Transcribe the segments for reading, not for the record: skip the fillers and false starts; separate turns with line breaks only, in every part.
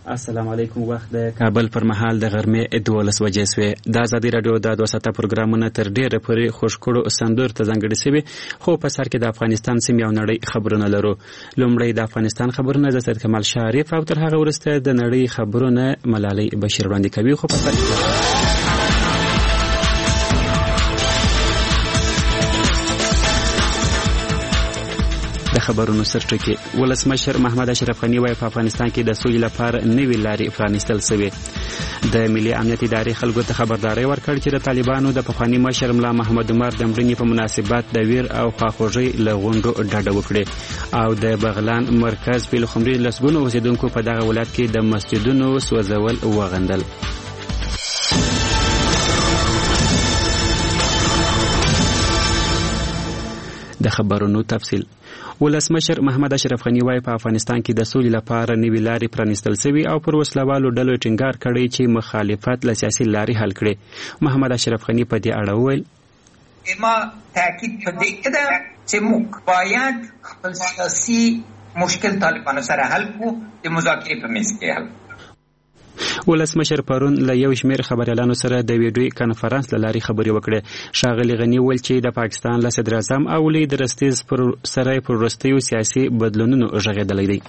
السلام علیکم. وخت د کابل پر مهال د غرمې 12 بجې شوې. د ازادي رادیو د 200 پروګرامونه تر ډیره پورې خوشکړو سندور ته ځانګړي شوي، خو په سر کې د افغانستان سیمې او نړۍ خبرونه لرو. لومړی د افغانستان خبرونه د سید کمال شریف او تر هغه وروسته د نړۍ خبرونه ملالۍ بشیر وړاندې کوي. خو په سر د خبرونو سرټکی ولسمشر محمد اشرف غنی وايي په افغانستان کې د سولې لپاره نوې لارې پرانیستل شوې. د ملي امنیت ادارې خلکو ته خبرداري ورکړ چې د طالبانو د پخواني مشر ملا محمد عمر د مړینې په مناسبت د ویر او خواخوږۍ له غونډو ډډه وکړي. او د بغلان مرکز پیلخمري لسګونو اوسیدونکو په دغه ولایت کې د مسجدونو سوځول وغندل. د خبرونو تفصیل. ولسمشر محمد اشرف غنی وايي په افغانستان کې د سولې لپاره نوې لارې پرانیستل شوي او پر وسلوالو ډلو ټینګار کړی چې مخالفت له سیاسي لارې حل کړي. محمد اشرف غنی په دې اړه وویل
ما تاکید په دې کړه چې موږ باید خپل سیاسي مشکل طالبانو سره حل کړو، د مذاکرې په میز کې حل.
ولسمشر پرون له یو شمېر خبريالانو سره د ویډیو کانفرنس له لارې خبرې وکړې. ښاغلي غني وویل چې د پاکستان له صدر اعظم او لوی درستیز پر سره پر وروستیو سیاسي بدلونونو غږېدلی دی.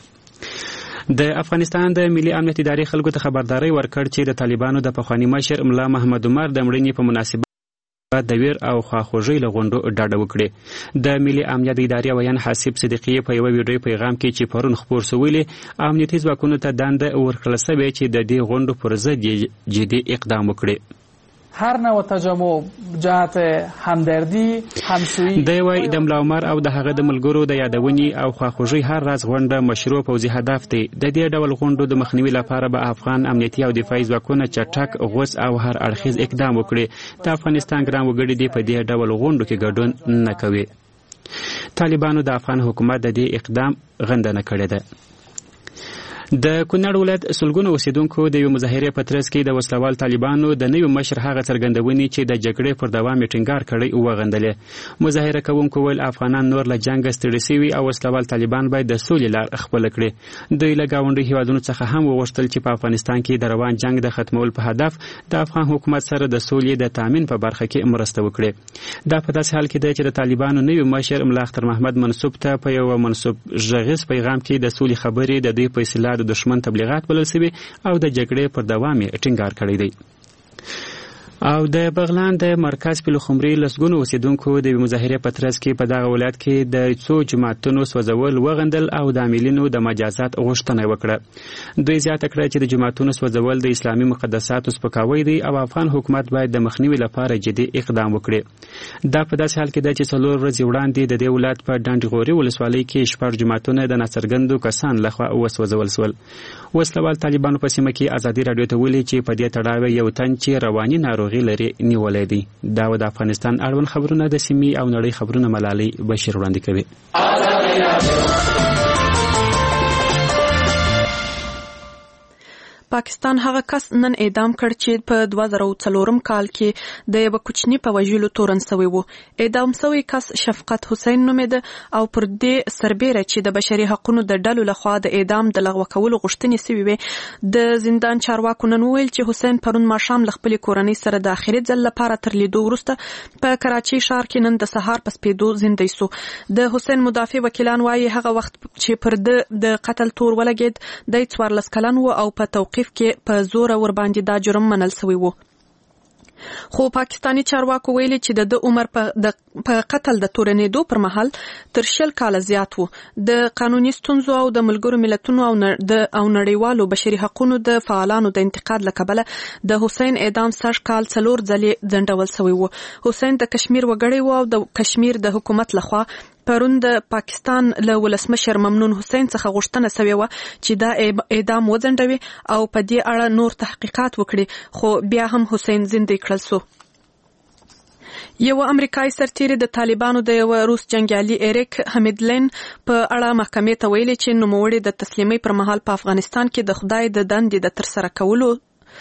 د افغانستان د ملي امنیت ادارې خلکو ته خبرداري ورکړ چې د طالبانو د پخواني مشر ملا محمد عمر د مړینې په مناسبت د ویر او خواخوږۍ له غونډو ډډه وکړي. د ملي امنیت ادارې ویان حسیب صدیقي په یو ویډیو پیغام کې چې پرون خپور شوی امنیتي ځواکونو ته دنده ورکړل شوې چې د دې غونډو پر ضد جدي اقدام وکړي.
هر نوع تجمع جهت همدردی همسویی
دی وای د ملا عمر او د هغه د ملګرو د یادونې او خواخوږۍ هر راز غونډه مشروع پوځي هدف دی. د دې ډول غونډو د مخنیوي لپاره به افغان امنیتي او دفاعي ځواکونه چټک غوڅ او هر اړخیز اقدام وکړي. د افغانستان ګران وګړي دی په دې ډول غونډو کې ګډون نه کوي. طالبانو د افغان حکومت د دې اقدام غندنه کړې ده. د کونړ ولایت سلګونو اوسیدونکو د یو مظاهرې په ترڅ کې د وسلوال طالبانو د نوي مشر هغه څرګندونې چې د جګړې پر دوام ټینګار کړی وغندلې. مظاهره کوونکو ویل افغانان نور له جنګ ستړي شوي او وسلوال طالبان باید د سولې لار خپله کړي. دوی له ګاونډي هیوادونو څخه هم وغوښتل چې په افغانستان کې د روان جنګ د ختمولو په هدف د افغان حکومت سره د سولې د تامین په برخه کې مرسته وکړي. دا په داسې حال کې دی چې د طالبانو نوي مشر ملا اختر محمد منصوب ته په یو منصوب غږیز پیغام کې د سولې خبرې د دوی په اصطلاح د دشمن تبلیغات بلل شوي او د جګړې پر دوام یې ټینګار کړی دی. او د بغلان د مرکز پیلخمري لسګونو اوسیدونکو د مظاهرې په ترڅ کې په دغه ولایت کې د څو جماعتونو سوځول وغندل او د عاملینو د مجازات غوښتنه وکړه. دوی زیاته کړه چې د جماعتونو سوځول د اسلامي مقدساتو سپکاوی دی او افغان حکومت باید د مخنیوي لپاره جدي اقدام وکړي. دا په داسې حال کې ده چې 4 ورځې وړاندې د دې ولایت په ډنډغوري ولسوالۍ کې 6 جماعتونه د ناڅرګندو کسان لخوا وسوځول شول. وسلوال طالبانو په سیمه کې ازادي رادیو ته ویلي چې په دې تړاو یو تن چې رواني ناروغي لري نیولې دي. دا د افغانستان اړوند خبرونه د سیمې او نړۍ خبرونه ملالۍ بشیر وړاندې کوي.
پاکستان هغه کس نن اعدام کړ چې په 2004 کال کې د یو کوچنی په وژلو تورن شوی وو. اعدام شوی کس شفقت حسین نومېده او پر دې سربېره چې د بشري حقوقو د ډلو لخوا د اعدام د لغوه کولو غوښتنې شوې وې. د زندان چارواکو نن ویل چې حسین پرون ماښام له خپلې کورنۍ سره د آخري ځل لپاره تر لیدو وروسته په کراچۍ ښار کې نن د سهار په سپېدو زندۍ شو. د حسین مدافع وکیلان وایي هغه وخت چې پر د قتل تور ولګېد دی 14 کلن و او په توقیف کې په زور ور باندې دا جرم منل شوی وو. خو پاکستانی چارواکو ویلي چې د عمر په قتل د تورنېدو پر مهال تر 10 کال زیات وو. د قانوني ستونزو او د ملګرو ملتونو او نړیوالو بشري حقوقو د فعالانو د انتقاد له کبله د حسین اعدام 10 کال 4 ځلې ځنډول شوی وو. حسین د کشمیر وګړی و او د کشمیر د حکومت لخوا پرون د پاکستان له ولسمشر ممنون حسین څخه غوښتنه شوې وه چې دا اعدام وځنډوي او په دې اړه نور تحقیقات وکړي، خو بیا هم حسین زندې کړل شو. یو امریکایي سرتیری د طالبانو د یو روس جنګیالي ایریک حمیدلین په اړه محکمې ته ویلي چې نوموړي د تسلیمۍ پر مهال په افغانستان کې د خدای د دندې د ترسره کولو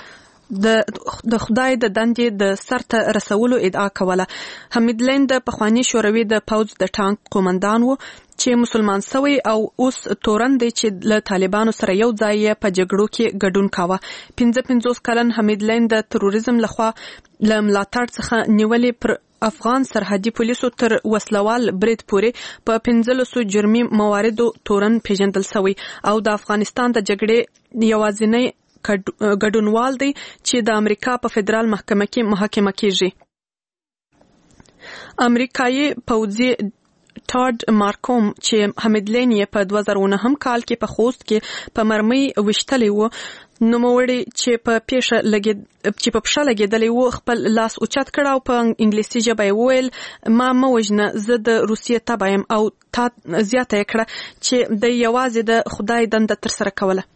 د خدای د دندې د سرته رسولو ادعا کوله. حمیدلین د پخوانی شوروي د پوځ د ټانک قومندان و چې مسلمان شوی او اوس تورن دی چې له طالبانو سره یو ځای په جګړو کې ګډون کاوه. 55 کلن حمید لین د تروریزم لخوا له ملاتړ څخه نیولې پر افغان سرحدي پولیسو تر وسلوال برید پورې په 15 جرمي مواردو تورن پیژندل شوی او د افغانستان د جګړې یوازینی ګډونوال دی چې د امریکا په فدرال محکمه کې محاکمه کیږي. امریکایي پوځي ټاډ مارکوم چې حمید لین یې په 2009 کال کې په خوست کې په مرمۍ وشتلی و، نوموړی چې په پښه لګېدلی و خپل لاس اوچت کړ او په انګلیسي ژبه یې وویل ما مه وژنه، زه د روسیې تبعه یم، او تا زیاته یې کړه چې د یوازې د خدای دنده ترسره کوله.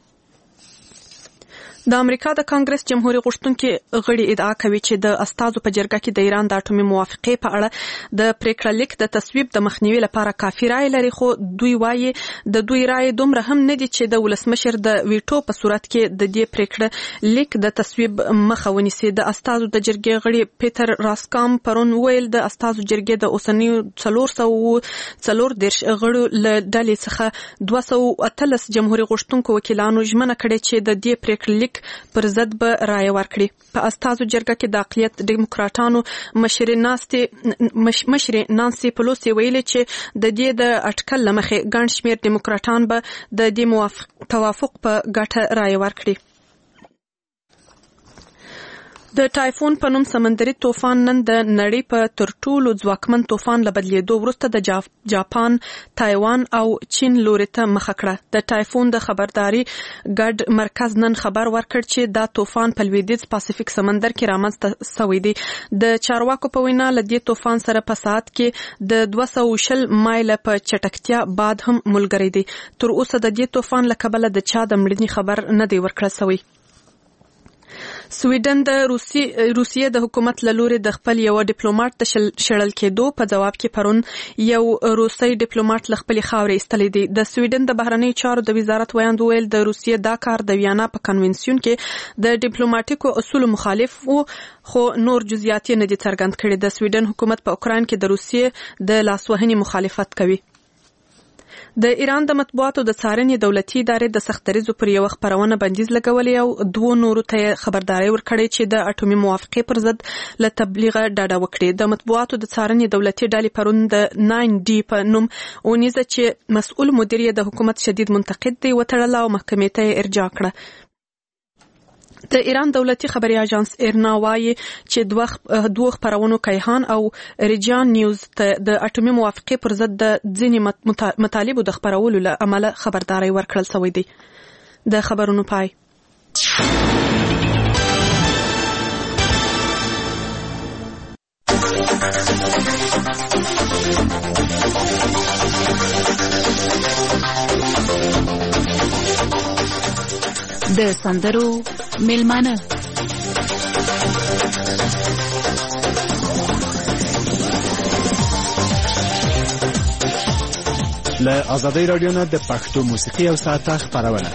د امریکا د کانګرس جمهوریت غوښتونکي غړي ادعا کوي چې د استازو په جرګه کې د ایران د اټومي موافقې په اړه د پریکړه لیک د تصویب د مخنیوي لپاره کافي رائے لري، خو دوی وایي د دوی رائے دومره هم نه دي چې د ولسمشر د ویټو په صورت کې د دې پریکړه لیک د تصویب مخه ونیسي. د استازو د جرګې غړي پیټر راسکام پرون ویل د استازو جرګې د اوسنیو 440 غړو له ډلې څخه 218 جمهوریت غوښتونکو وکیلانو ژمنه کړې چې د دې پریکړه لیک پر ضد به رائے ورکړي. په استازو جرګه کې د اقلیت ډیموکراټانو مشر نانسي پلوسی ویلي چې د دې د اټکل لمخې ګڼ شمېر ډیموکراټان به د دې توافق په ګټه رائے ورکړي. د ټایفون په نوم سمندري طوفان نن د نړۍ په تر ټولو ځواکمن طوفان له بدلېدو وروسته د جاپان، تایوان او چین لوري ته مخه کړه. د ټایفون د خبرداري ګډ مرکز نن خبر ورکړ چې دا طوفان په لویدیځ پاسفیک سمندر کې رامنځته شوی دی. د چارواکو په وینا له دې طوفان سره په ساعت کې د 220 مایل په چټکتیا باد هم ملګری دی. تر اوسه د دې طوفان له کبله د چا د مړینې خبر نه دی ورکړل شوی. سویډن د روسیې د حکومت له لوري د خپل یو ډیپلوماټ د شړل کېدو په جواب کې پرون یو روسي ډیپلوماټ له خپل خاورې ایستلی دی. د سویډن د بهرنیو چارو د وزارت ویاند ویل د روسیې دا کار د ویانا په کنونسیون کې د ډیپلوماټیکو اصولو مخالف و، خو نور جزئیات نه دي څرګند کړي. د سویډن حکومت په اوکراین کې د روسیې د لاسوهنې مخالفت کوي. د ایران د مطبوعاتو د څارنې دولتي ادارې د سختدریزو پر یو خبرونه بندیز لګولې او 2 نورو ته خبرداري ورکړې چې د اټومي موافقې پر ضد له تبلیغه ډاډه وکړي. د مطبوعاتو د څارنې دولتي ډلې پرون د 9D په نوم اونیزه چې مسؤل مدیر د حکومت شدید منتقد دی وتړله او محکمې ته ارجاع کړه. د ایران دولتي خبري اژانس ایرنا وایي چې 2 خبرونو کیهان او ریجان نیوز ته د اټومي موافقې پر ضد د ځینې مطالبو د خبرولو له امله خبرداري ورکړل شوې دي. د خبرونو پای.
د سندرو میلمانه
له آزادۍ رادیو نه د پښتو موسیقي او ساعته خبرونه.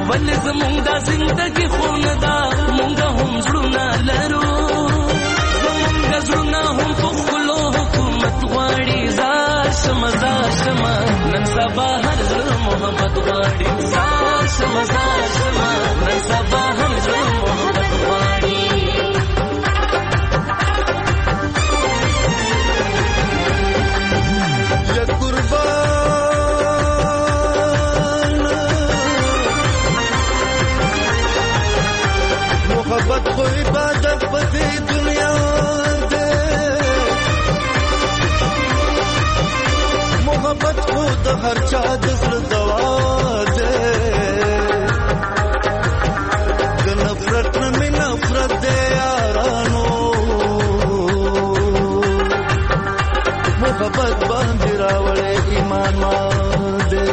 ولې زمونږ دا زندګي خونه ده مونږ هم زړونه لرو زمونږ زړونه هم په خپلو حکومت غواړي زار شمه نن سبا هر زړه محبت غواړي زار شمه نن سبا هر زړه محبت غواړي
یا قربان محبت خو عبادت په دې دنیا ده محبت خو د هر چا د زړه دوا ده د نفرت نه مې نفرت ده یارانو محبت باندې راوړې ایمان ماده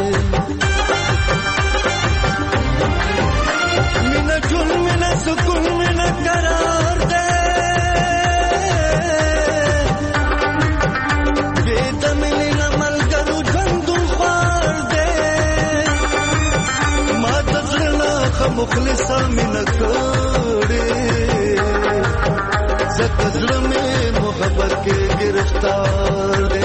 مینا ټول مینا سکون مینا قرار ده دې د مینا ملګرو ژوند خوار ده ما د زړه مخلصه مینا کړې زکه زړه مې محبت کې گرفتار ده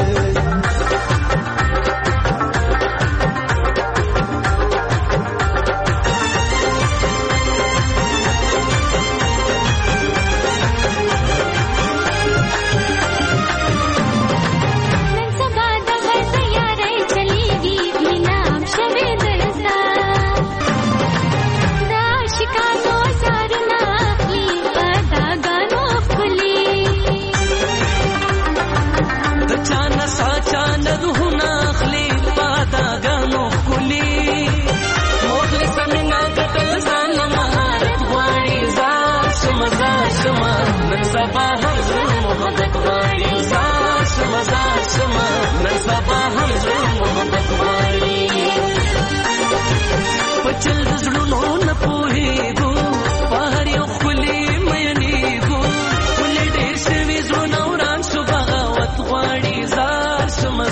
پچل زړونو نه پوهېږو پهر یو ښکلي میینېږو ولې ډېر شوي زړونه وران شو بغاوت غواړي زار شمه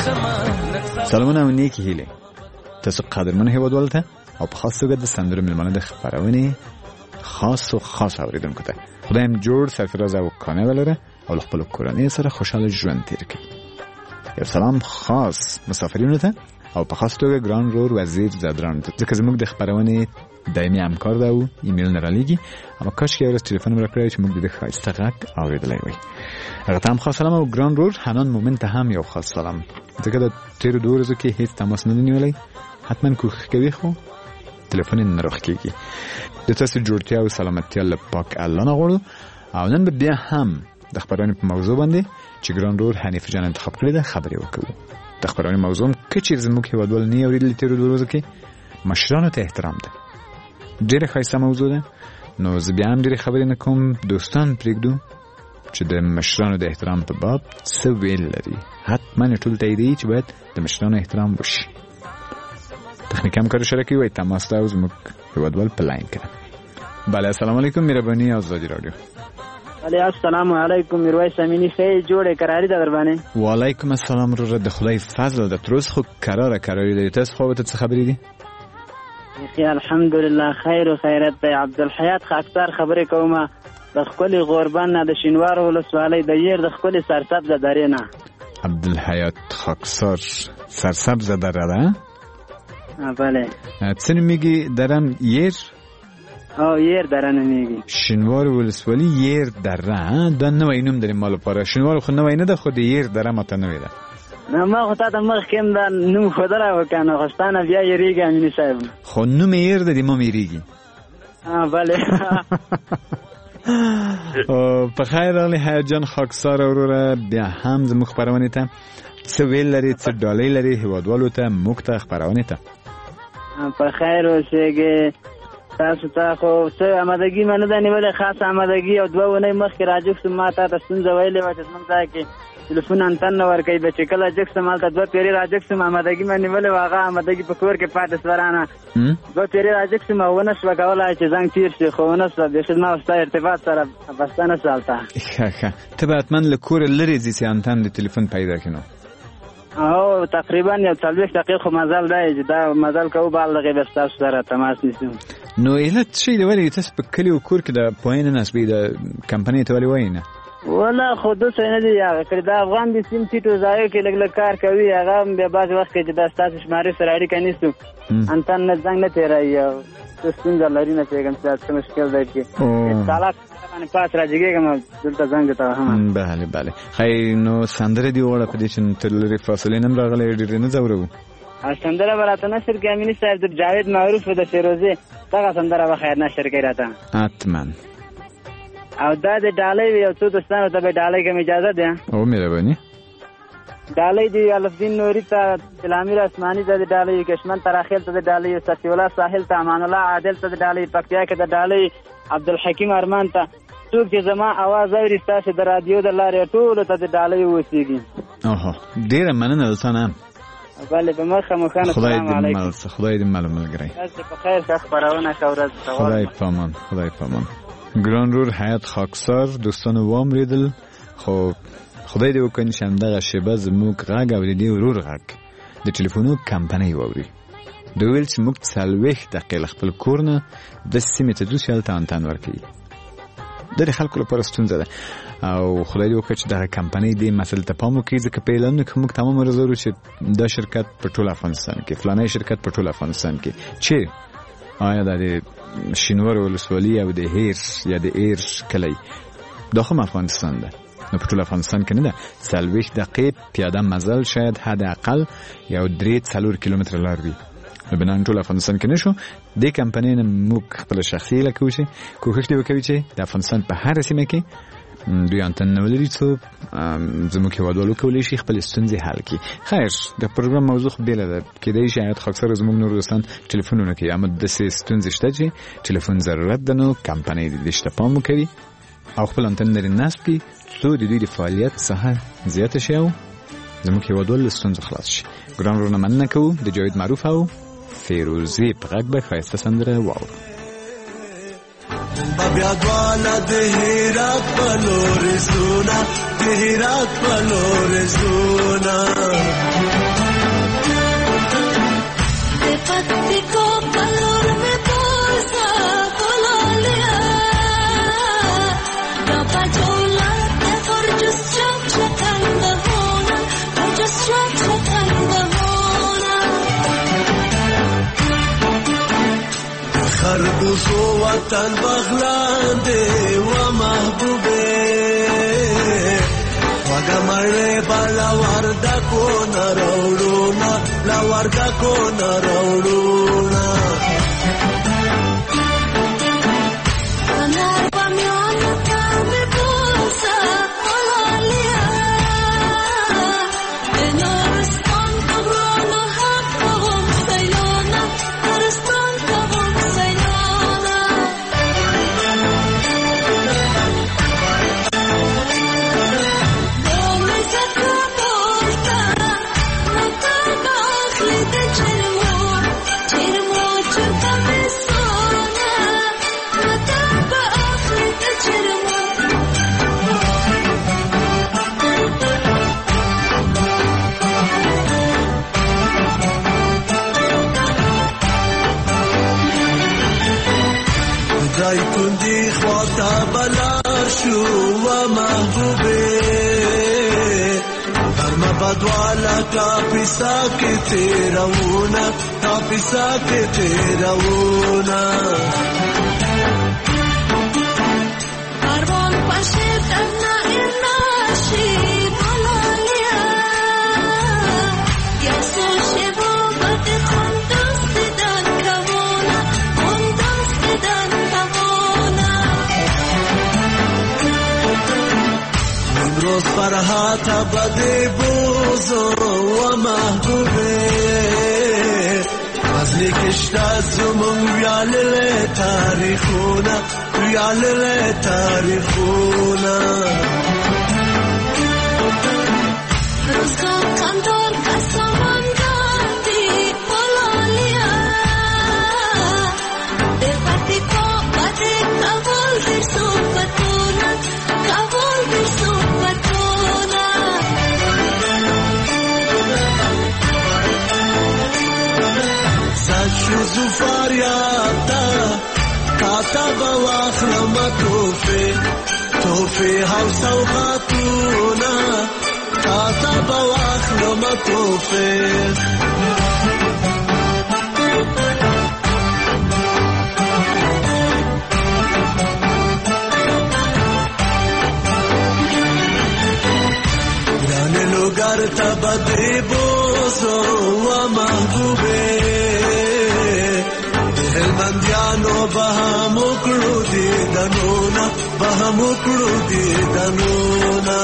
سلامونه او نیکې هیلې تاسو قدرمنو هیوادوالو ته او په خاص توګه د سندرو مېلمانه د خپرونې خاص اوریدونکو ته خدای هم جوړ سرفراز او کامل ولره او له خپلو کورنۍ سره خوشحاله ژوند تیر کړي. یو سلام خاص مسافرینو ته او په خاص توګه ګران رور وزیر زدران ته ځکه زموږ د خپرونې دایمي همکار ده او ایمیل نه رالیږي اما کاشکې یو ورځ تلیفون مې راکړی چې موږ د ښایسته غږ اورېدلی وای. هغه ته هم خاص سلام او ګران رور حنان مومن ته هم یو خاص سلام ځکه د تېرو 2 ورځو کې هیڅ تماس نه دی نیولی حتما کوښښ کوي خو تلیفون یې نه راخکېږي. د تاسو جوړتیا او سلامتیا له پاک الله نه غواړو او نن به بیا هم د خپرونې په موضوع باندې چې ګران رور حنیف جان انتخاب کړی ده خبرې وکړو. د خپرونې موضوع که چیرې زموږ هیوادوال نه اورېدلي تېرو 2 ورځو کې مشرانو ته احترام ده. ډېره ښایسته موضوع ده نو زه بیا هم ډېرې خبرې نه کوم دوستان پرېږدو چې د مشرانو د احترام په باب څه ویل لري. حتما ټول تاییدوي چې باید د مشرانو احترام وشي. تخنیکي همکار شرکي وایي تماس ته او زموږ هیوادوال په لاین کې. بله السلام علیکم مهرباني آزادی رادیو.
علی السلام علیکم میرویس امینی خیلی جوړه قراری ده در باندې.
وعلیکم السلام رو د خدای فضل ده تروس خو قراری ده. تاسو خو ته څه خبرې دي؟
الحمدلله خیر او خیرت ده. عبدالحیات خاکسار خبرې کوم د خپل غوربان نه د شینوار ولسوالۍ د ير د خپل سرسبز درې نه.
عبدالحیات خاکسار سرسبز دره ده؟
بله.
څه نومیږي درم ير؟
ير دره نومیږي.
شینوار ولسوالۍ ير دره دا نوې نوم درې مال لپاره. شینوار خو نوې نه ده خو د ير دره ماته نوې ده.
نه ما خو ته مخ کېم دا نوم خدای وکنه خوستانه بیا یریږي امین صاحب.
خو نوم ير د ما میریږي.
بله.
په خیر راغلی حیات جان خاکسار وروره بیا هم زموږ خپرونې ته څه ویل لري څه ډالۍ لري هیوادوالو ته موږ ته خپرونې ته.
په خیر اوسېږئ. تاسو ته خو څه آمادګي مې نه ده نیولې خاصه آمادګي او 2 اونۍ مخکې راجوک سم ما ته ستونزه ویلې وه چې زموږ ځای کې تلیفون انتن نه ورکوي به چې کله جک سم هلته 2 پیرې راجک سم آمادګي مې نیولې وه هغه آمادګي په کور کې پاتې سوه رانه 2 پیرې راجک سم او ونه شوه کولی چې زنګ تېر شي خو ونه شوه بېخي زما ستا ارتباط سره بسته نه شوه هلته.
ښه ته به حتما له کوره لرې ځې چې انتن د تلیفون پیدا کړي نو.
او تقریبا یو 40 دقیقې خو مزل دی چې دا مزل کوو بال دغه بس تاسو سره تماس نیسو.
نو علت شي دی ولې تاسو په کلی او کور کې د پوینه نسبی د کمپنۍ ته ولې وایي
ولا خود څه نه دی هغه کړه دا افغان د سیم سیټو ځای کې لګ کار کوي هغه به بعض وخت کې د تاسو شمارې سره اړیکه نیسو انتن نه څنګه نه تیرای او څنګه لري نه پیغام څه مشکل دی چې طلاق باندې پاس راځيږم دلته څنګه ته هم
بله خیر نو سندره دی وړه په دې چې تر لري فاصله نن راغله ډیر نه زورو
سندره براته نشر کې امینی صاحب د جاوید معروف د فیروزه دغه سندره به خیر نشر کې راته
اتمن
او دا د ډالۍ یو څو دوستانو ته به ډالۍ کوم اجازه ده
او مهرباني
ډالۍ دی الفدین نوری ته سلامیر اسماني ته ډالۍ کشمن تراخیل ته ډالۍ صفی الله ساحل ته امان الله عادل ته ډالۍ پکتیا کې د ډالۍ عبدالحکیم ارمان ته څوک چې زما आवाज اوري تاسو د رادیو د لارې ټول ته د ډالۍ وسیږي.
اوه ډیره مننه تاسو
بله په مخه مخانه
السلام علیکم. خدای دې معلومه کړی
تاسو په خیر ښه خبرونه خبره
خدای پامان ګران رور حیات خاکسار دوستانو وام ریدل خو خدای دې وکړي چې همدغه شیبه زموږ غږ او دې ورور غږ د ټلیفونو کمپنۍ واوري دوی ویل چې موږ 40 دقیقې خپل کور نه د سیمې ته دوه شل تانتان ورکړي د خلکو لپاره ستونزه ده او خدای دې وکړي چې دغه کمپنۍ دې مسله ته پام وکړي ځکه په اعلان کې موږ تمام ورزورو چې دا شرکت په ټول افغانستان کې فلانه شرکت په ټول افغانستان کې چې آیا د شینوار ولسوالي او د هیر یا د ایر کلی داخل افغانستان ده نو په ټول افغانستان کې نه ده 40 دقیقې پیاده مزل شاید حد اقل یو 3-4 کیلومتر لار وي نو بنان ټول افغانستان کې نشو د کمپنۍ نه موږ خپل شخصي لکوشي کوښښ دی وکوي چې د افغانستان په هر سیمه کې دوی انتن نو لري څو زموږ هیوادوالو کولی شي خپل ستونزې حل کړي. خیر د پروګرام موضوع خو بیل ده کې دی شاید خاصره زموږ نور دوستان ټلیفونونه کوي اما د ستونزې شته چې ټلیفون ضرورت ده نو کمپنۍ دې شته پام کوي او خپل انتن لري نسبي څو د دوی د فعالیت څخه زیات شي او زموږ هیوادوالو ستونزې خلاص شي. ګران ورونه مننه کوو د جاوید معروف او فیروزی په غږ به ښایسته سندره واورو.
بیا دواله د هرات په لور زونه د هرات په لور زونه
د پکتیکا په لور مې پوسه بولالیا دا پجوله د ورجس چکن بهونه ورجس چکن بهونه
خربوزو وطن بغلانده و محبوبه وگا مره با لورده کن روڑونا لورده کن روڑونا
کنار بامیان کام بوسا حلالیا نورستان کبران و حق هم سیلانا نورستان کبران سیلانا دومی زکا بولتا مطا باخلی ده چرمو چرکا بسانا مطا باخلی ده چرمو
دای کندی خواتا بلار شو و محبوبه برما بدوالا کاپیسا که تیرونا کاپیسا که تیرونا
کاروان پاشه دمنا ارناشی بولالیا یا سوشه با بد خندست دن کوانا خندست دن کوانا
امروز فرحاتا بده بوزو و محبوبه ازلی کشتا زمون ویالل تاریخونا ویالل تاریخونا
روزگار کندار کسامان دادی بولالیا در پتیکا بده کبول در صحبتونا کبول در صحبتونا
فریاد تا کاتا بواخلم توفه او سوغاتونا کاتا بواخلم توفه لوگر تا بدری بوزو و محبوبه هلمندیانو بهمو کړو دي دنونا بهمو کړو دي دنونا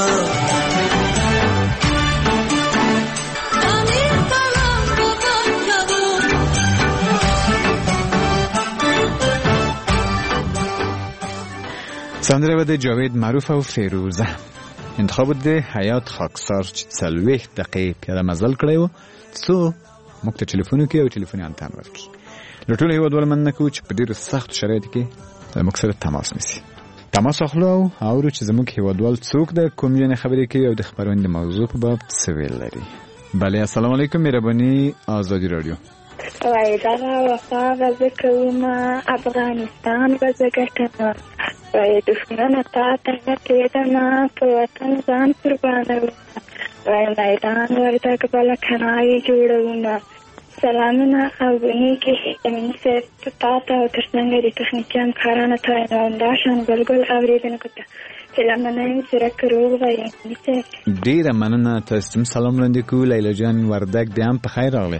سندره بده جاوید معروف او فیروزه انتخاب ده حیات خاکسار چې 40 دقیقې پیاده مزل کړی و څو موږ ته ټلیفون کوي او ټلیفون انتن ورکړي له ټولو هیوادوالو مننه کوو چې په ډېرو سختو شرایطو کې موږ سره تماس نیسي تماس اخلو او اورو چې زموږ هیوادوال څوک د کوم یعنې خبرې کوي او د خبرونې د موضوع په باب څه ویل لري. بله السلام علیکم مهرباني آزادي رادیو.
وای دغه وفا به کوم افغانستان به ګټنه وای دښمنه تا ته نه کېدمه په وطن ځان قربانومه وای میدان ورته بله کنایې جوړومه سلامونه او نیکې امین صاحب تا ته او تر څنګ د تخنیکي همکارانو ته همداشان بلګل اورېدونکو ته سلامونه یم څرک روغ وای امین صاحب.
ډېره مننه تاسو ته سلام وړاندې کوو. لیلا جان وردګ بیا هم په خیر راغلی.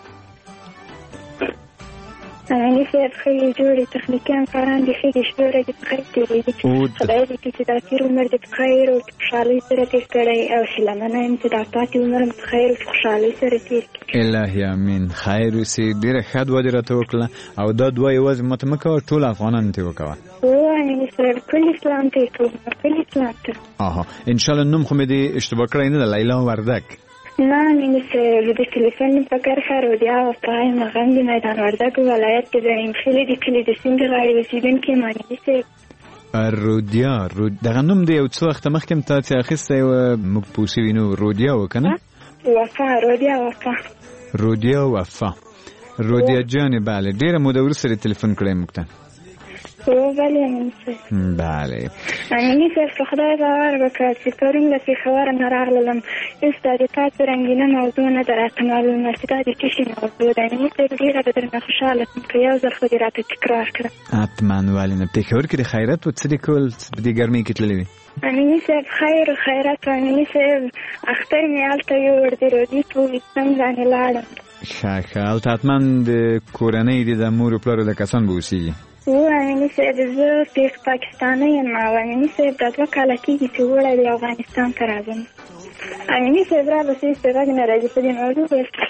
امین صاحب ښې جوړې تخنیکي همکاران دي ښې دي شپې ورځې په خیر تېرېږي خدای دې کړي چې دا تېر عمر دې په خیر او خوشحالۍ سره تېر کړی او هیلهمنه یم چې دا پاتې عمر هم په خیر او خوشحالۍ سره تېر کړي. الهي امین. خیر اوسې. ډېره ښه دعا دې راته وکړه او دا دعا یوازې ماته مه کوه ټول افغانانو ته یې وکوه. هو امین صاحب ټول اسلام ته یې کوم ټول اسلام ته.
انشاءالله نوم خو مې دې اشتباه کړی نه ده لیلا وردګ.
نه امین صاحب د ټلیفون په کرښه رودیا وفا یم غم د میدان وردګ ولایت د ابراهیم خیلې د کلي د سیند غاړې اوسېدونکې یم امین صاحب.
رودیا دغه نوم دی یو څو وخته مخکې م تاسې اخیستی و موږ پوه شوي نو رودیا و که نه؟
وفا رودیا وفا
رودیا وفا رودیا جانې بله ډېره موده وروسته دې تلیفون کړی موږ ته.
بله امین صاحب.
بله
امین صاحب په خدای باور وکړه چې پرون له پېښوره نه راغلم هېڅ دا د تاسو رنګینه موضوع نه ده راته معلومه چې دا د څه شي موضوع ده. امین صاحب ډېره به درنه خوشحاله شم که یو ځل خو دې راته تکرار کړه.
حتما ولې نه. پېښور کې د خیرات و څه دې کول په دې ګرمۍ کې تللې وې؟
امین صاحب خیر و خیرات و امین صاحب اختر مې هلته یوړ د رودي په ویستم باندې لاړم.
ښه ښه هلته حتما د کورنۍ دې د مور و پلارو د کسان به اوسېږي.
و امین صاحب زه پاکستانی یم او امین صاحب دا 2 کاله کېږي چې وړی د افغانستان ته راځم. امین صاحب را به څه غږ نه راځي په دې موضوع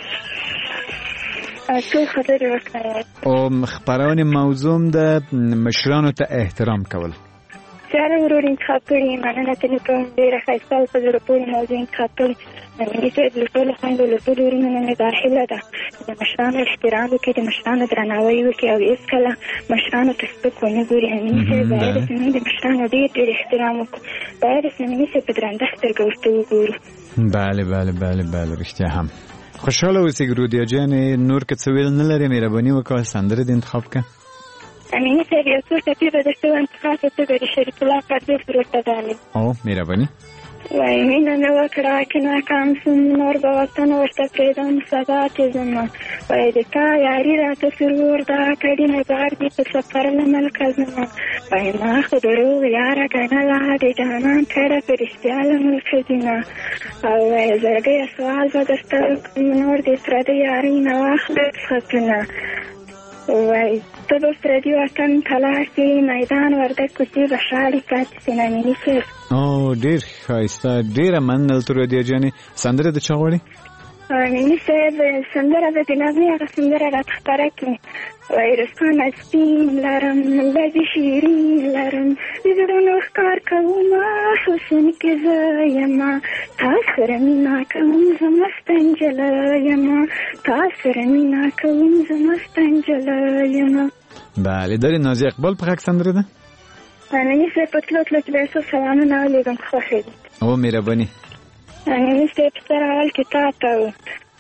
ټول خبرې وکړئ.
او خپرونې موضوع د مشرانو ته احترام کول.
سیاره ورور انتخاب کړي مننه ته کوم ډېره ښایسته او په زړه پورې موضوع انتخاب کړي. امین صاحب له ټولو خویندو له ټولو وروڼو نه مې دا هیله ده د مشرانو احترام وکړي د مشرانو درناوی وکړي او هېڅکله مشرانو ته سپک ونه ګوري. امین صاحب باید چې موږ د مشرانو ډېر ډېر احترام وکړو. باید چې امین صاحب په درنده سترګه ورته وګورو.
بله بله بله بله رښتیا هم. خوشحاله اوسئ رودیا جانې. نور که څه ویل نه لرې مهرباني وکړه سندره دې انتخاب کړه.
امین صاحب یو څو ټپې به درته وایم چې خاصه توګه د شریف الله قدر ورته ډالې.
مهرباني.
وای مینه مې وکړه که ناکام سم نور به وطن ورته پرېږدم سبا چې ځمه وای د تا یاري راته سرور دا کډي مې بار دي په سفر له ملکه ځمه وای ما خو دروغ یاره ګڼله د جانان کړه په رښتیا له ملکه ځینه او وای زړګیه سوال به درته وکړم نور د پردۍ یارۍ نه واخله څښتونه وای ته به پردي وطن ته لاړ شې میدان وردګ کوڅې به شاړې پاتې شي نامیني صاحب.
ډېر ښایسته. ډېره مننه رودیا جانې. سندره د چا غواړې؟
نامیني صاحب سندره به د نغمې هغه سندره راته خپره کړي. وای رسخانه سپین لرم لږ شیرین لرم د زړونو ښکار کومه حسن کې زه یمه تا سره مینه کوم زه مست نجلۍ یمه تا سره مینه کوم زه مست نجلۍ یمه.
بله دا د نازي اقبال په غږ سندره ده؟
نامیني صاحب په تلو تلو کې به یو څو سلامونه ولیږم که خوښ یې.
مهرباني.
نامیني صاحب ستر اول کې تا ته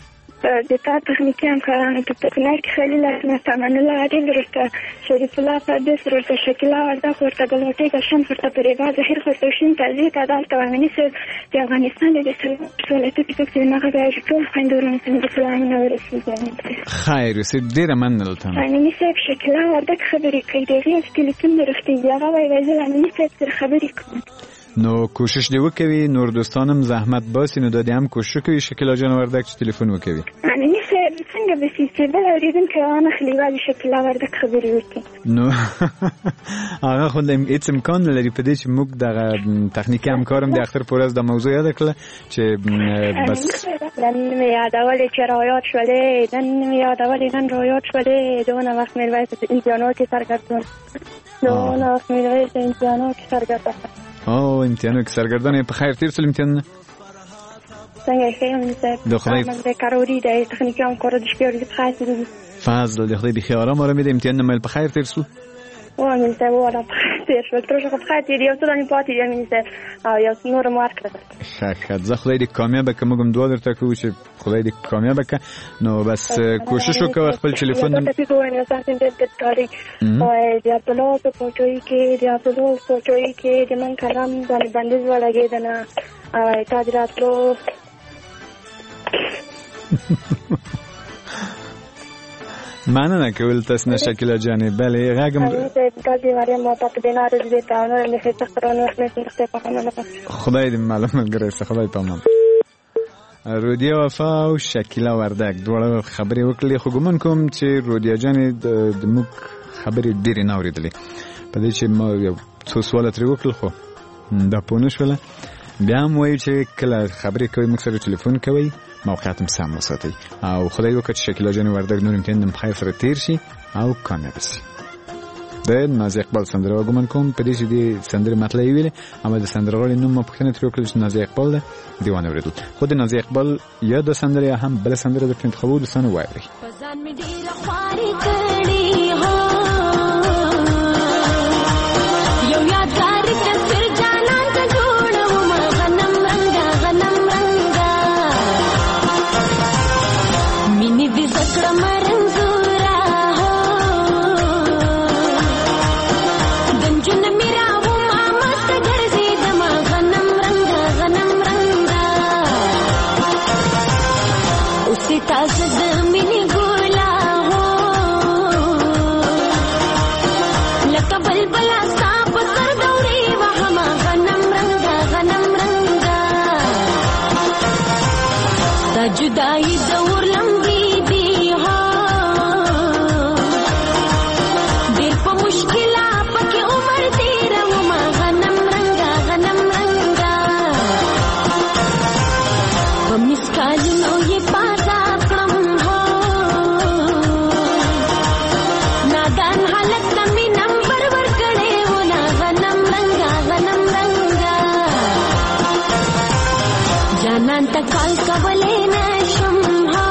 د تا تخنیکي همکارانو ته په کنړ کې خلیل احمد امان الله عادل ورته شریف الله فردوس ورته شکیلا وردګ ورته ګلوټۍ ګلشن ورته پریبا زهیر خسروشین تعزیت عدالت او امني صاحب د افغانستان د سولې په کې نه غواړي ټول خويندورو ته د سلامونه ورسیږي.
خیر اوسې ډېره مننه ته.
امني صاحب شکیلا وردګ خبرې کوي د غیر ټلیفون درختي هغه وایي زه امني صاحب سره خبرې کوم.
نو کوشش دی وکوي نور دوستانم زحمت باسي نو د دې هم کوشش کوي شکیلا جان وردګ چې ټلیفون وکوي.
امني صاحب څنګه به سي بل اوریدونکو انا خلیوالي شکیلا وردګ خبرې وکړي.
نو هغه خو هیڅ امکان نه لري په دې چې موږ د تخنیکي همکارم د اختر پورز د موضوع یاد کړل چې بس
نن مې یادولې چې رایات شولې نن رایات شولې دونه وخت مې وایي چې امتحانات کې سرګردان دونه وخت مې وایي چې امتحانات کې سرګردان
امتحانو کې سرګردان په خیر تیر څل امتحان
څنګه ښه
د خدای
د کاروری د تخنیکي همکارو د شپې ورځې په خیر
فضل د خدای بخیر آرام آرام د امتحان مې په خیر تیر څل
وامل ته ولا تیر شو تر څو په خیر تیر یو څه نه پاتې یم نه او یو نور مارک
ښه زه خدای دې کامیاب کړم موږ دوه درته کوو چې خدای دې کامیاب کړه نو بس کوشش وکړه خپل ټلیفون
ته په وینې ساتل د کاری او د خپلو په پوچوي کې د من کلام باندې بندیز ولګید نه او تاج راتلو
مننه کول تاسو نه شکیلا جانې بله غاګم خدای دې معلومه ګرځي خدای پامان رودیا وفا او شکیلا وردګ دواړه خبرې وکړې خو ګومان کوم چې رودیا جانې د موږ خبرې ډېرې نه اورېدلې په دې چې ما یو څو سوال ترې وکړل خو دا پوه نه شوله بیا هم وایي چې کله خبرې کوي موږ سره ټلیفون کوي موقعیت هم سم وساتئ او خدای وکړي چې شکیلا جان وردګ نور امتحان په خیر سره تیر شي او کامیاب شي. د نازي اقبال سندره وګمن کوم په دې چې د سندره مطلب ویل اما د سندرغاړي نوم په خنه تر وکړل چې نازي اقبال ده دیوانه ورېدل خو د نازي اقبال یا د سندره یا هم بل سندره د انتخابو د سن وایي فزان می ډیر خواري کړي هو یو یادګار تصویر جانان ته جوړو ما غنم رنگا مینې دې زکړه مرزورا دنجن میرا و ما مست ګرځي د ما غنم رنگا اوسې تاسو د مینې ګولا هو لکه بلبل صاحب سر دوري وهما غنم رنگا دا جدائی دور لمبی دی ها دیر پا مشکلا پکی عمر تیرا وما غنم رنگا ومسکالی نو یہ پازا کرم ہو نادان حالت نمی نمبر ورکڑے ہونا غنم رنگا جانان تکال کولے نشم ہو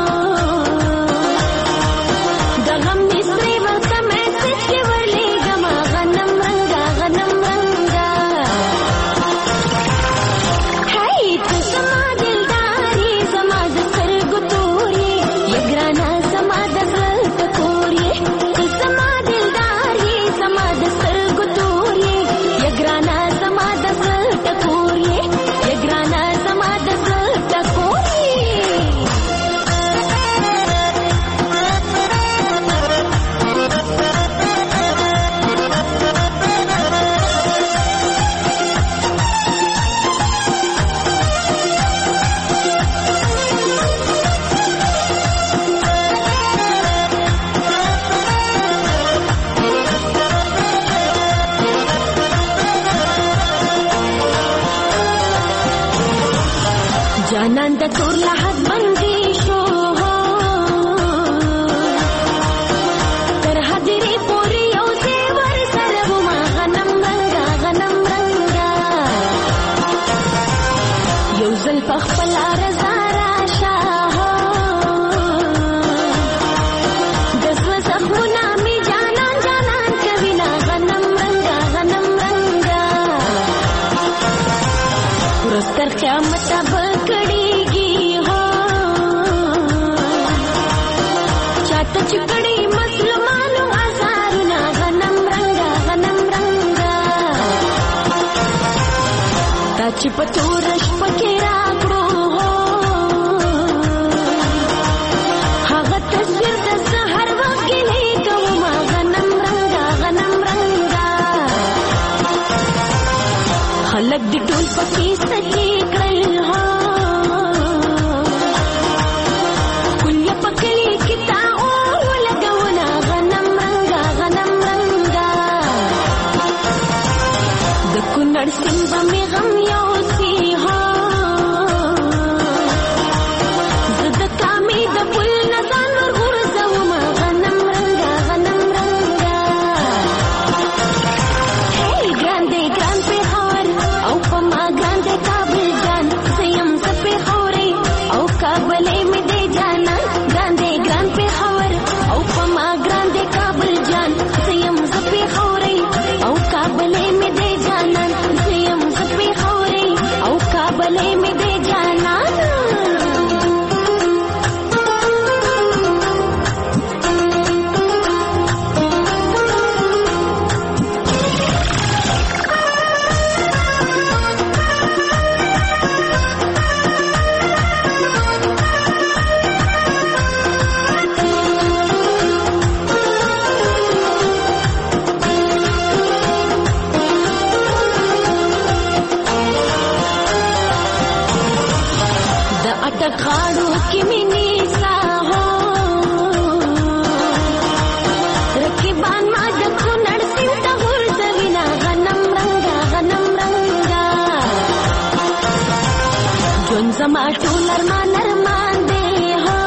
دغم نسری وقت میسج کی ورلی گما غنم رنگا ہے تو سما دلداری سما دسر گتوری یگرانا سما دسر تکوری سما دلداری سما دسر گتوری یگرانا سما دسر تکوری یگرانا سما دسر جانان د تور لحد بندي شو تر حاضرې پورې یو زیور سره وما غنم رنگا یو ځل په خپل رضا راشه د زړه زخمونه مې جانان کوي نا غنم رنگا ورستر قیامت به کړيږي هو
چې په تور شپه کې راکړو هغه تصویر د سحر وخت کې لیکم غنم رنګا خلک دې ټول پکې سکي کړل کله پکې کې تا او لګونا غنم رنګا د کونړ سیند مې غم یوسي ها زد کامې د پل نزان ورغورځوم غنم رنګا هی ګران پېښور او په ما ګران دی کابل جان سیم زه پېښورې او کابلې مې دی جانا ګران پېښور او په ما ګران دی کابل جان سیم زه پېښورې او کابلې مې دی جانا سیم زه پېښورې او کابلې مې دی جانا غاړو کې مې نیسا هو رقیبان ما د کونړ سیند ته ورځوینا غنم رنګا ژوند زما ټول ارمان دی هو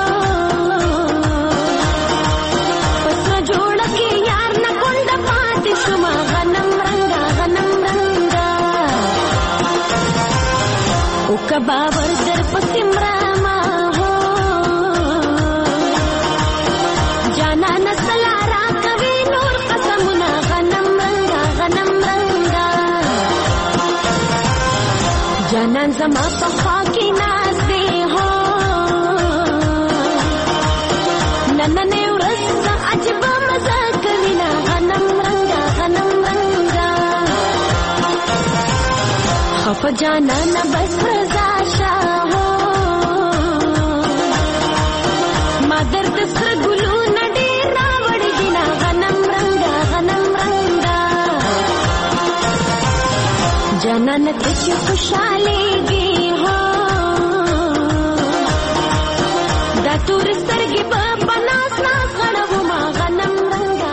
پس جوړه کې یار نه کونډه پاتې شوم غنم رنګا او کبا ورځر پسمرا جانان زما په خوا کې ناز دی هو نننې ورځ عجب مزه کوي نا غنم رنګا خفه جانان بس رضا شاه هو ما درد سر ګلو نډې راوړې دي نا غنم رنګا جانان ته چې خوشالېږي هو دا تور سترګې په ناز غړوم غنم رنګا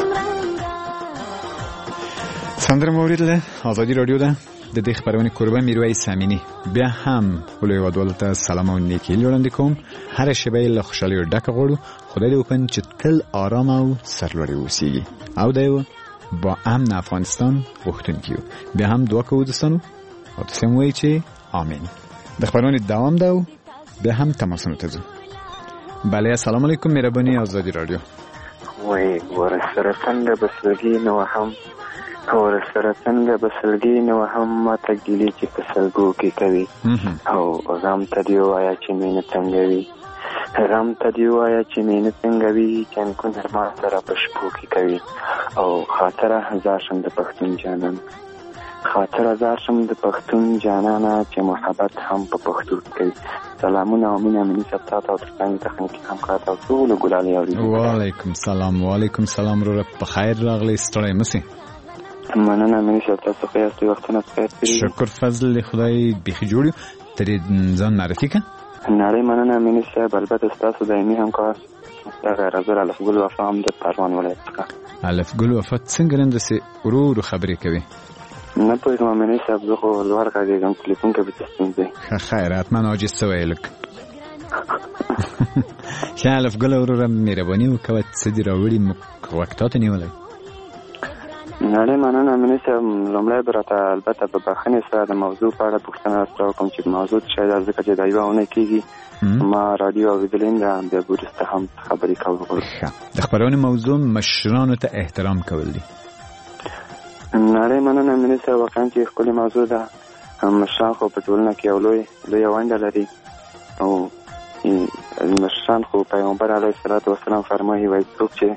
سندره موریدله آزادی رادیو ده د دې خبرونه قربان میرویس امینی بیا هم ولې ودولته سلام او نیکی وړاندې کوم هر شبه له خوشالۍ ډک غوړو خدای دې وکړي چې تل آرام او سرلوړي اوسئ او دایو با امن افغانستان غوښتونکي بیا هم دعا کوو دوستانو او تاسو هم وایئ چې آمین د خبرونو دوام ده بیا هم تماسونه ته ځو بله السلام علیکم مهرباني آزادی رادیو
وای ورسره څنګه بسلګي نو هم ماته ګیلې چې په سلګو کې کوي او غم ته دی وایا چې مینه څنګه وي چنکو نرما سره په شپو کې کوي او خاطره هزار شم د پښتون جانانا چې محبت هم په پښتو کوي سلامونه او مینه مني ستا ته او ترڅنګ تخنیکی همکار او ټول ګلالي اوري
وعلیکم سلام رو په خیر راغلی ستړی مسئ
مننه مني ستا څخه یاستې وختونه سپیت
شکر فضل خدای بيخي جوړ ترې ځان معرفي کړه
نړۍ مننه مینې صاحب البته ستاسو دایمي همکار غیر حاضر الف ګل وفا هم د پروان ولایت څخه
الف ګل وفا څنګه نن داسې ورو خبرې کوي
نه پوهېږم مینې صاحب زه خو لوړ غږېږم تلیفون کې به څه ستونزه
خیر حتما عاجز سوی لږ ښه الف ګل وروره مهرباني وکړه څه دې راوړي موږ وخت تاته نیولی
نړۍ مننه مینې صاحب لومړی به راته البته په بخښنې سره د موضوع په اړه پوښتنه درته وکړم چې موضوع شاید ځکه چې دا یوه اونۍ کېږي ما رادیو اورېدلې ده بیا وروسته هم خبرې کول غواړم
د خپرونې موضوع مشرانو ته احترام کول دي
نړۍ مننه مینې صاحب واقعا چې ښکلې موضوع ده مشران خو په ټولنه کې یو لویه ونډه لري او مشران خو پیغمبر علیه السلام فرمایي وایي څوک چې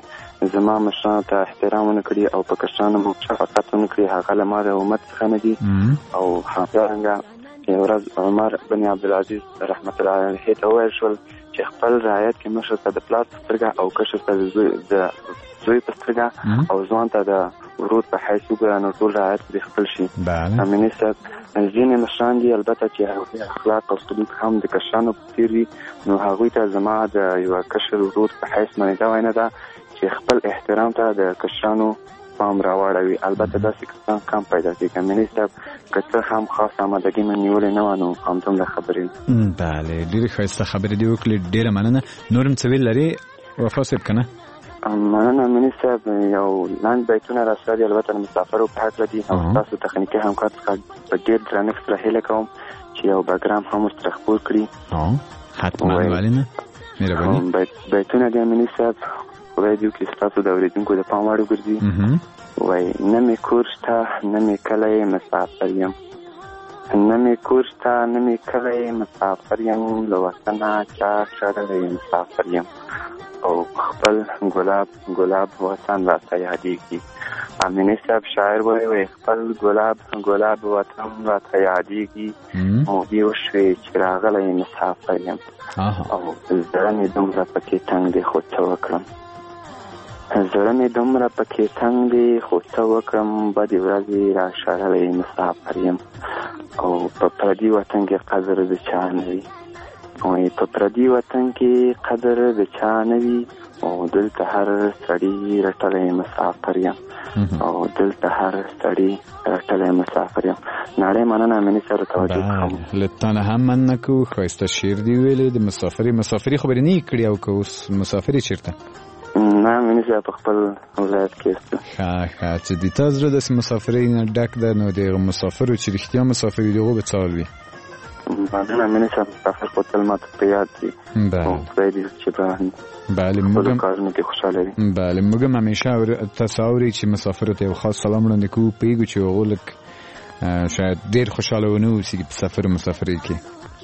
زما مشرانو ته احترام ونه کړي او په کشرانو مو شفقت ونه کړي، هغه له ما د امت څخه نه دي. او همدارنګه یوه ورځ عمر بن عبدالعزیز رحمت الله علیه ته وویل شول چې خپل رعایت کې مشر ته د پلار په سترګه او کشر ته د زوی په سترګه او ځوان ته د ورور په حیث وګوره، نو ټول رعایت دې خپل شي. امیني صاحب ځینې مشران دي البته چې هغوی اخلاق او سلوک هم د کشرانو په څېر وي، نو هغوی ته زما د یوه کشر ورور په حیث منې دا وینا ده چې خپل احترام ته د کشرانو پام راواړوي. البته داسې کسان کم پیدا کېږي. امیني صاحب که څه هم خاص آمادګي مې نیولې نه وه، نو همدومره خبرې.
بله، ډېرې ښایسته خبرې دې وکړې، ډېره مننه. نور هم څه ویل لرې وفا صاحب که نه؟
مننه امیني صاحب. یو لنډ بیتونه راسره دي البته د مسافرو په هکله دي او ستاسو تخنیکي همکار څخه په ډېر درنښت سره هیله کوم چې یو بګرام هم ورسره خپور کړي.
حتما، ولې نه، مهرباني.
بیتونه دي امیني صاحب، خدای دې وکړي ستاسو د اورېدونکو د پام وړ وګرځي. وایي نه مې کور شته نه مې کلی مسافر یم، نه مې کور شته نه مې کلی مسافر یم، له وطنه چا شړلی مسافر یم، او خپل ګلاب ګلاب وطن راته یادېږي. امیني صاحب شاعر وایي خپل ګلاب ګلاب وطن راته یادېږي، مودې وشوې چې راغلی مسافر یم، او زړه مې دومره پکې تنګ دی خو څه وکړم، زړه مې دومره پکې تنګ دی خو څه وکړم، بدې ورځې را شړلی مسافر یم، او په پردي وطن کې قدر د چا نه وي، په پردي وطن کې قدر د چا نه وي، او دلته هر سړي رټلی مسافر یم، او دلته هر سړي رټلی مسافر یم. نړۍ مننه امیني سره توجه کوم.
له تا نه هم مننه کوو. ښایسته شعر دې ویلې د مسافري خبرې نه یې کړې او که اوس مسافري چېرته؟
نه امیني صاحب په خپل ولایت کې استه.
ښه چې د تا زړه داسې مسافرۍ نه ډک ده، نو د هغو مسافرو چې رښتیا مسافر وي د هغو به څه حال وي؟
مننه امیني صاحب، مسافر خو تل ماته په یاد دي. خدای دې چې په خپلو کارونو کې خوشحاله وي.
بله، موږ هم همیشه تاسو اورئ چې مسافرو ته یو خاص سلام وړاندې کوو. پوهېږو چې هغو لږ شاید ډېر خوشحاله ونه اوسي په سفر و مسافرۍ کې.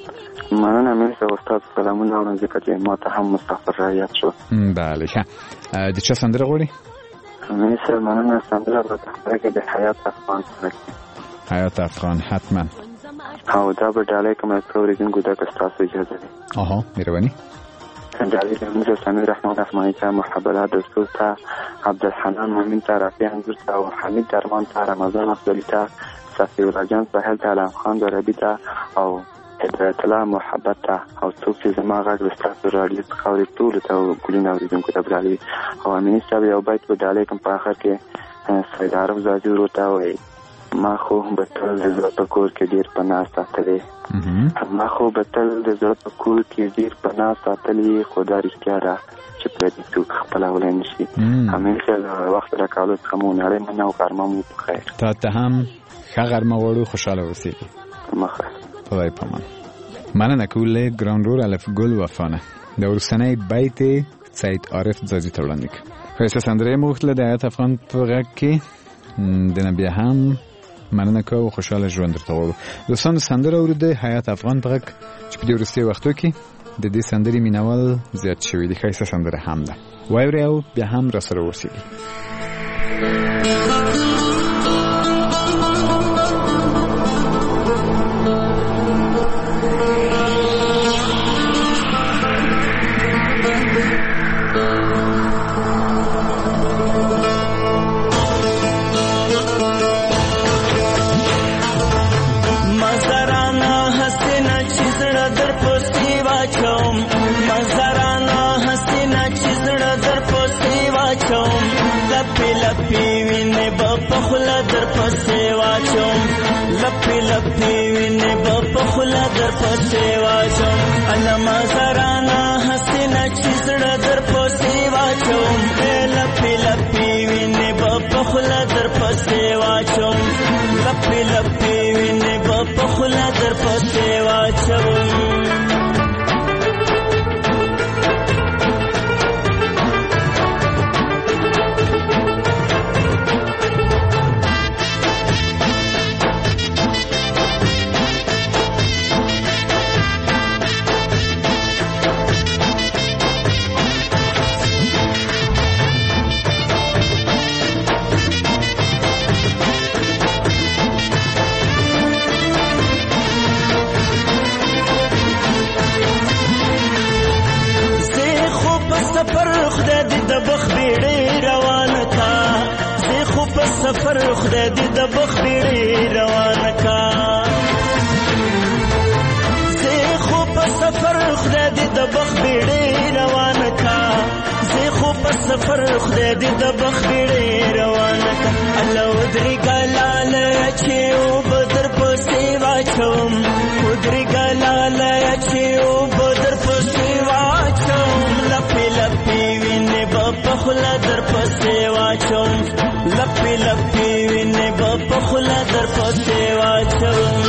مننه امیني صاحب، ستاسو سلامونه اورم ځکه چې ما ته هم مسافر را یاد شو.
بله، ښه. د چا سندره غواړې؟
امیني صاحب مننه، سندره به تخبره کې د حیات افغان سره کې.
حیات افغان، حتما.
او دا به ډالۍ کوم څو اورېدونکو ته که ستاسو اجازه وي.
مهرباني.
ډالۍ د موږ سمیر رحمان رحماني ته، محبله دستور ته، عبدالحنان مومن ته، رافع انځور ته، او حمید درمان ته، رمضان افضلي ته، صفي الله جان ساحل ته، علام خان دوربي ته، او هدایت الله محبت ته، او څوک چې زما غږ له ستاسو راډیو څخه اوري ټولو ته ګلونه اورېدونکو ته به ډالۍ. او امیني صاحب یو بیت به ډالۍ کوم په آخر کې. سید عارف زادي ورور ته وایي ما خو به تل د زړه په کور کې ډېر پناه ساتلې، ما خو به تل د زړه په کور کې ډېر پناه ساتلې، خو دا رښتیا ده چې پردي څوک خپلولی نه شي. امین صاحب وخت راکولو څخه مو نړۍ مننه او غرمه مو په خیر.
تا ته هم ښه غرمه غواړو، خوشحاله اوسېږي.
مخه
خدای پامان. مننه کوو له ګران رور الف ګل وفا نه. د وروستنی بیت یې سید عارف ځاځي ته وړاندې کړ. ښایسته سندره یې مو وغوښتله د حیات افغان په غږ کې. د نه بیا هم مننه کوو، خوشحاله ژوند درته غواړو. دوستانو سندره اورېده حیات افغان په غږ چې په دې وروستیو وختو کې د دې سندرې مینوال زیات شوي دي. ښایسته سندره هم ده، واورئ او بیا هم راسره اوسېږئ.
لپی وینه په خلا در پسې واچوم، علما زرانا حسینه چې زړه در پسې واچوم، لپی وینه په خلا در پسې واچوم، لپی وینه په خلا در پسې واچوم.
سفر خدای دې د بخ بیړې روانه کا زه خو په سفر خدای دې د بخ بیړې روانه کا زه خو په سفر خدای دې د بخ بیړې روانه کا الله ودري ګلاله چې او بدر په سیوا چوم ودري ګلاله چې او بدر په سیوا چوم لپی لپی وینې په خلا در په سیوا چوم لپی لپی وینې په خلا در په سیوا چوم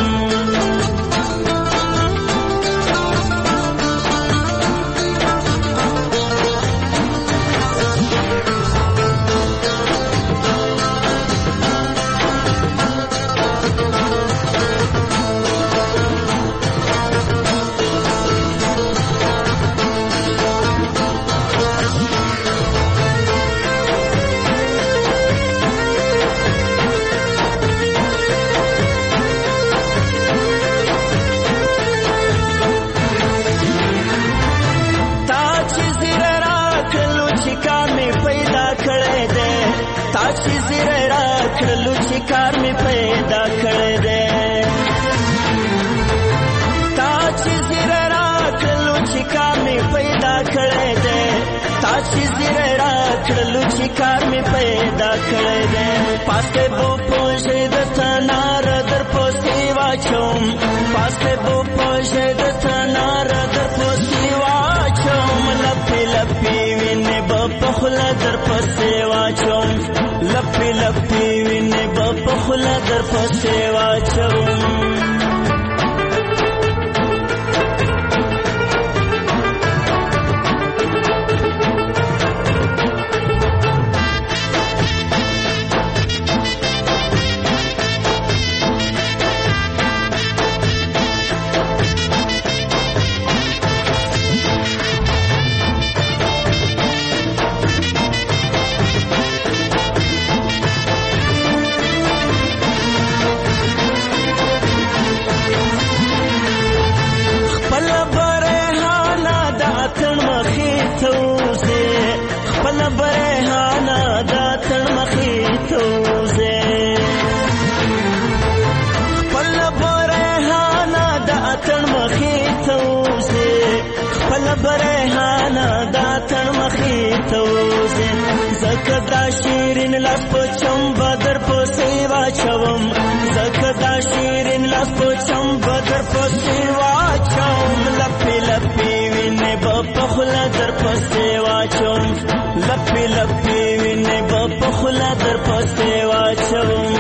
کار می پیدا کړی دی تا چې زیره راکړلو چې کار می پیدا کړی دی تا چې زیره راکړلو چې کار می پیدا کړی دی پاسه بو پوښې د تنار در پسې واچوم پاسه بو پوښې د تنار در پسې واچوم لپی لپی وینې په خله در پسې واچوم لپی لپی وینې په خله در پسې واچوم برهانا دا تن مخی توزه زکدا شیرین لاس پچم بدر پسیوا چوم زکدا شیرین لاس پچم بدر پسیوا چوم لپی لپی وینې بخلا در پسیوا چوم لپی لپی وینې بخلا در پسیوا چوم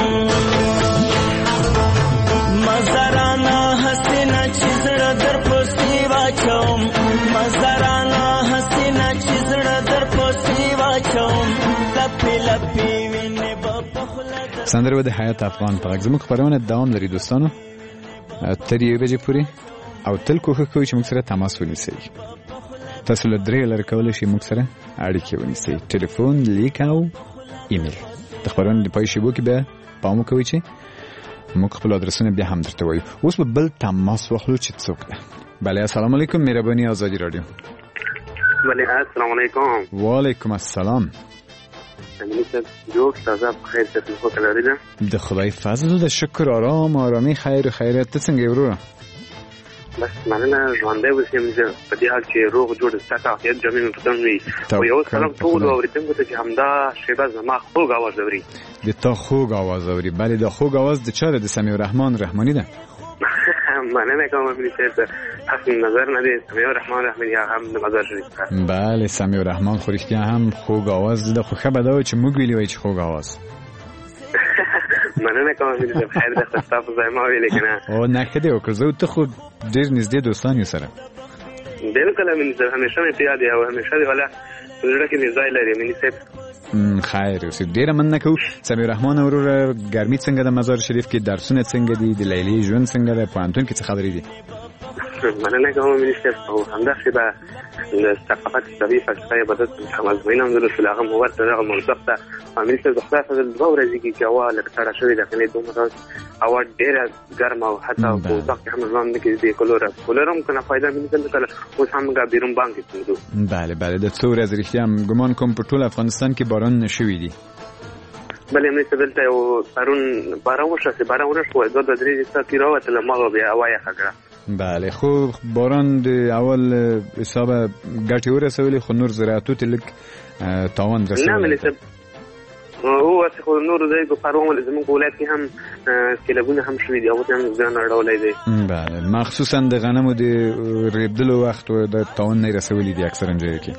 مزارانا حسینا چیزړه در پسیوا چوم مزارانا حسینا چیزړه در پسیوا چوم لپی لپی وینې بخلا
سندره د حیات افغان په زموږ خبرونه دوام لري دوستانو تر یوې بجې پورې او تل کوښښ کوئ چې موږ سره تماس ونیسئ تاسو له درې لارې کولی شئ موږ سره اړیکې ونیسئ ټلیفون لیک او ایمیل د خبرونو د پای شیبو کې بیا پام وکوئ چې موږ خپل ادرسونه بیا هم درته وایو اوس به بل تماس واخلو چې څوک ده بله السلام علیکم مهرباني آزادی رادیو
بله السلام علیکم
وعلیکم السلام د خدای فضل د شکر آرامی خیر و خیریت ته څنګه وروره
بس مننه ژوندی اوسم زه په دې حال چې روغ جوړ ستاسو عافیت جميع مقدم وي او یو سلام ټول اوریدونکو ته چې همدا شیبه زما خوږ اواز اوري
د تا خوږ اواز اوري بله د خوږ اواز د چا د سمیع الرحمن رحمانی ده
مننه کوم ملي تاسو نظر نه دی سمیع الرحمن رحمانی هم د مزار شریف
بله سمیع الرحمن خو رښتیا هم خوږ اواز د خو ښه به دا چې موږ ویلی وای چې خوږ اواز
مننه کوم ملي خیر ده تاسو زما ویل کنه
او نه کده او که زه ته خو ډیر نږدې دوستان یو سره
بالکل من همیشه مې یاد دی او همیشه دی ولا زړه کې ځای لري ملي صاحب
خیر اوسې ډیره مننه کوم سمیع الرحمن وروره ګرمي څنګه د مزار شریف کې درسونه څنګه دي د لیلی ژوند څنګه ده پوهنتون کې څه خبرې دي
مننه کوم ملي صاحب او همداسې به د ثقافت اسلامي فلسفه بدت مضمونونه هم درس لغه مواد دغه موضوع ته ملي صاحب د خدای فضل دوه ورځې کې چې هوا لږ سړه شوې ده کنه دومره هوا ډېره ګرمه او حتی په وخت هم ځان کې د کولرم کنه فائدہ ملي صاحب کله اوس هم بیرون بانک کېدو
بله د څو ورځې رښتیا ګمان کوم په ټول افغانستان کې باران نشوي دي
بلې امنیت دلته یو پرون باران وشو باران ورشو 2-3 ساعت راوته لمغه بیا وایه خګه.
بله خو باران د اول حساب ګټي ورسولې خو نور زراعتو ته لک تاوان رسول.
نه ملي هو څه خو نور دی په پرون زموږ ولایت کې هم کلبونه هم شوي دي او هم ځان اړولای دي.
بله مخصوصا د غنمو د ریبدلو وخت او د تاوان نه رسولې دي اکثرا ځای کې.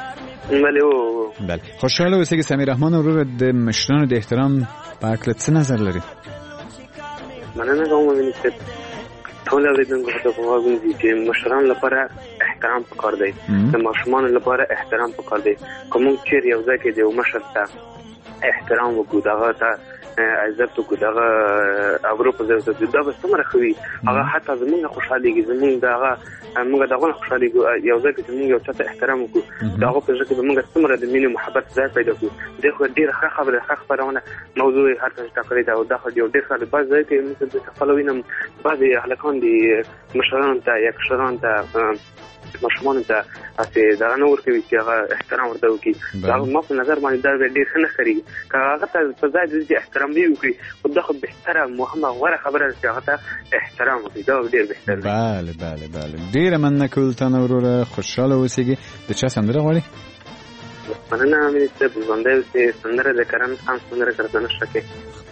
بله
خوشاله اوسئ چې سمیر رحمان ورور د مشرانو د احترام په اړه څه نظر لري؟
مننه کوم مینیستر ټول اوریدونکو ته غواړم چې مشران لپاره احترام پکار دی، د ماشومان لپاره احترام پکار دی. کوم چې یو ځای کې د مشر ته احترام وکړو دغه ته عزت وکړو دغه اورو په ځای دا به څومره خوي هغه حتی زمونږ خوشحاليږي زمونږ دغه موږ دغه خوشحاليږي یو ځای کې زمونږ یو څه احترام وکړو دغه په ځای کې موږ څومره د مینې محبت ځای پیدا کړو. دغه ډیره ښه خبرونه موضوع هر څه تقریر او دغه یو ډیر ښه باز ځای کې موږ د خپلوینم بعضي اهلکان دي مشران ته یا کشران ته ماشومان ته چې دا نه ورکوي چې هغه احترام ورته وکړي. دا ما په نظر باندې دا ډېر ښه نه ښکارېږي که هغه ته په ځای د احترام دی وکړي خو دا خو بهتره مهمه غوره خبره ده چې هغه ته احترام وکړي دا ډېر بهتر دی.
بله ډېره مننه کوم تانه وروره خوشحاله اوسېږي. د چا سندره غواړي؟
مننه امیر صاحب ژوندی اوسې سندره د کرن خان سندره ګردنه شکې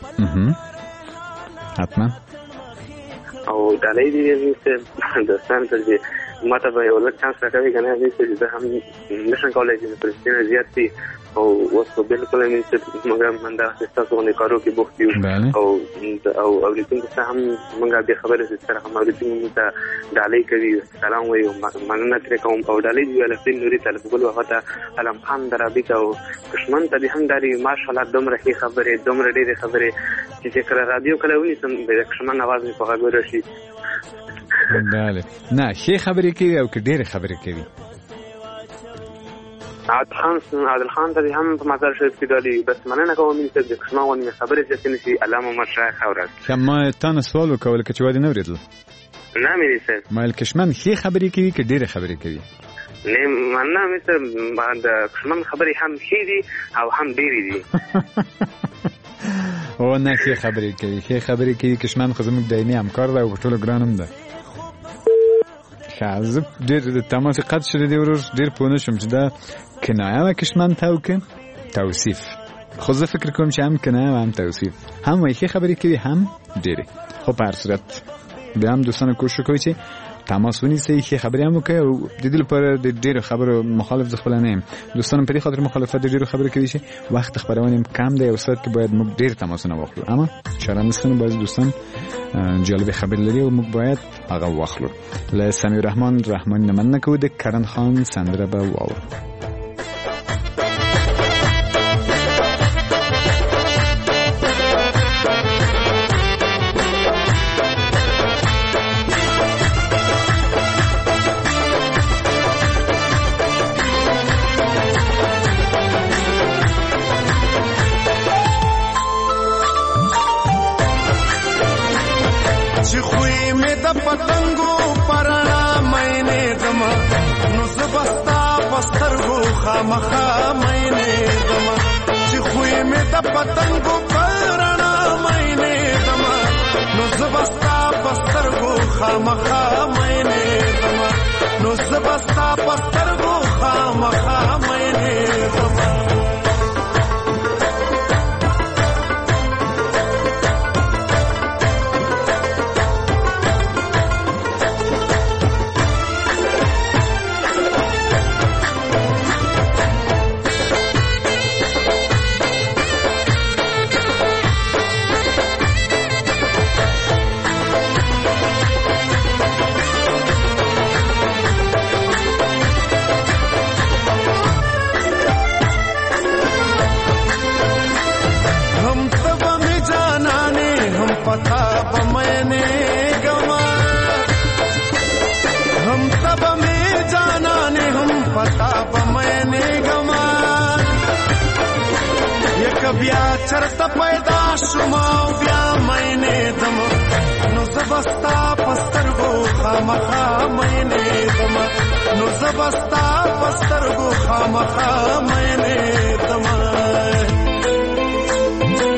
حتما
او ډالۍ دي امیر صاحب دوستان ته چې ما ته به یو لږ چانس راکوي که نه امیر صاحب زه هم نشم کولی چې فرصتونه زیات دي او اوس خو بالکل امیر صاحب موږ هم همداسې ستاسو غوندې کارو کې بوخت یو او اورېدونکو ته هم موږ دې خبرې سره هم اورېدونکو موږ ته ډالۍ کوي سلام وایي مننه ترې کوم او ډالۍ دي الفین نوري ته بل هغه ته علم خان درابي ته او کشمن ته دې هم داري ماشاءالله دومره ښې خبرې دومره ډېرې خبرې چې کله رادیو کله ونیسم د کشمن اواز مې په غږ ورشي.
بله نه ښې خبرې کوي او که ډېرې خبرې کوي.
عادل خان ته هم په مزار شریف کې ډالۍ بس مننه کوم مې چې د کشمن غوندې خبرې زیاتې نه شي الله مو مشرای خورات.
ما تا نه سوال وکول که چې وادي نه اورېدل
نه مې صاحب
ما کشمن ښې خبرې کوي که ډېرې خبرې کوي؟
نه مننه مې صاحب د کشمن خبرې هم ښې دي او هم ډېرې دي.
او نه ښې خبرې کوي کشمن خو زموږ دایمي همکار ده او په ټولو ګران هم ده. زه ډېر د تماس قد شده دی ورور ډېر پوه نه شوم چې دا کنایه و کشمن ته او که توصیف. خو زه فکر کوم چې هم کنایه و هم توصیف هم وایي ښې خبرې کوي هم ډېرې. خو په هر صورت بیا هم دوستانو کوشش وکوئ چې تماس ونیسئ ښې خبرې هم وکړئ او د دې لپاره د ډېرو خبرو مخالف زه خپله نه یم. دوستانو په دې خاطر مخالفت د ډېرو خبرې کوي چې وخت خپرونې هم کم دی او ساعت کې باید موږ ډېر تماسونه واخلو اما چاره نشته بعضې دوستان جالب خبر لري او موږ باید هغه واخلو. له سمیر رحمان نه مننه کوو د کرن خان سندره به واورو.
پتنګو پرانا مینه دما نو زبستا پسترګو خامخا مینه دما چې خوې مې د پتنګو پرانا مینه دما نو زبستا پسترګو خامخا مینه دما نو زبستا پسترګو خامخا مینه دما. بیا چرته پیدا شوما بیا مینه دم نو زبستا پسترګو خامخا مینه دم نو زبستا پسترګو خامخا مینه دم.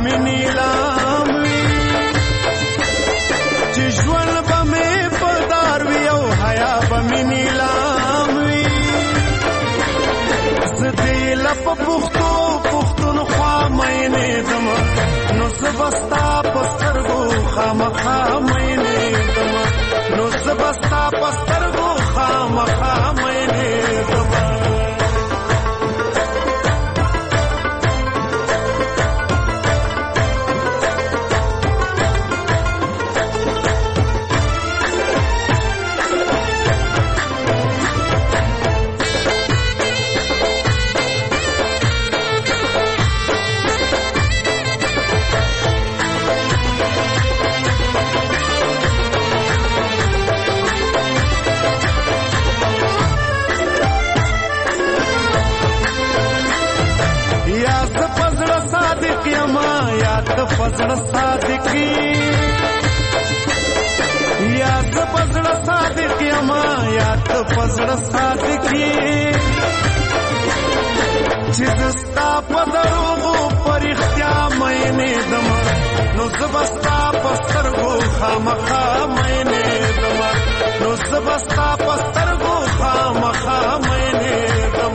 مې نیلام وي چې ژوند به مې په دار وي او حیا به مې نیلام وي زه دې لپه پښتونخوا مینې دمه نو زه به ستا په سترګو خامخا مینې دمه نو زه به ستا په سترګو خامخا مینې دمه فزړه صادقي یا ته فزړه صادقي ما یا ته فزړه صادقي چې زستا په دروغو پرختیا مینې دم نو زبستا په سترګو خامخا مینې دم نو زبستا په سترګو خامخا مینې دم